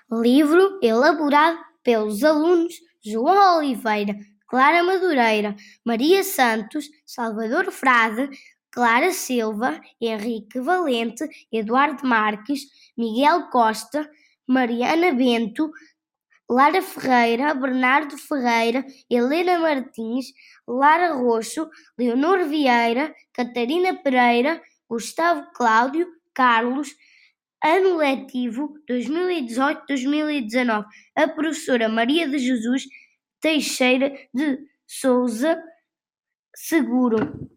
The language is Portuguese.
Livro elaborado pelos alunos João Oliveira, Clara Madureira, Maria Santos, Salvador Frade, Clara Silva, Henrique Valente, Eduardo Marques, Miguel Costa, Mariana Bento, Lara Ferreira, Bernardo Ferreira, Helena Martins, Lara Roxo, Leonor Vieira, Catarina Pereira, Gustavo Cláudio, Carlos. Ano letivo 2018-2019. A professora Maria de Jesus Teixeira de Sousa Seguro.